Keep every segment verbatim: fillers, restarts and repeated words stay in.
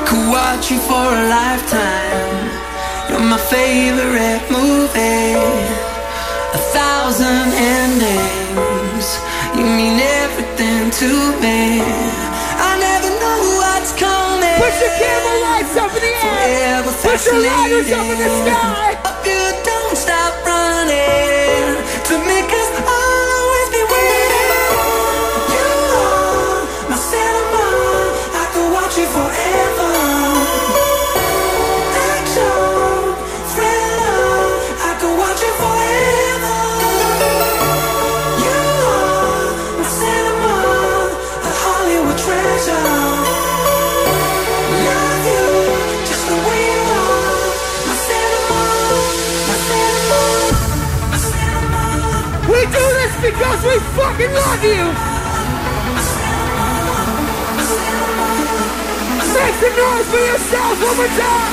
Watch you for a lifetime. You're my favorite movie. A thousand endings. You mean everything to me. I never know what's coming. Put your camera lights up in the air. Put your lighters up in the sky. Hope you don't stop running to me, 'cause I'll always be waiting. You are my cinema. I could watch you forever. Because we fucking love you! Make some noise for yourself one more time!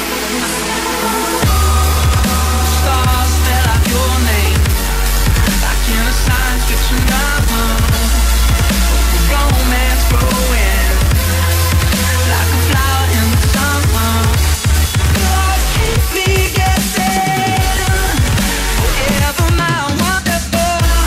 Stars spell out your name like in a science fiction novel. Romance growing like a flower in the summer. Lord, keep me guessing forever, my wonderful.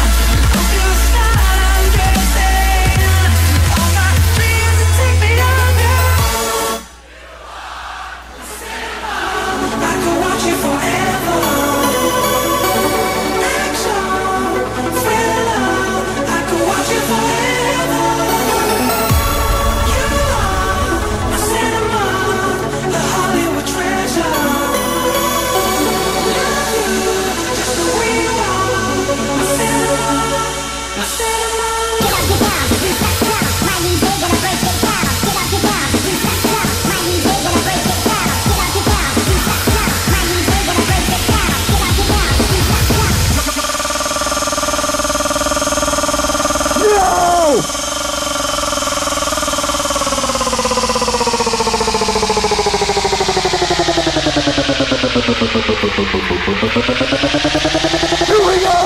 Here we go!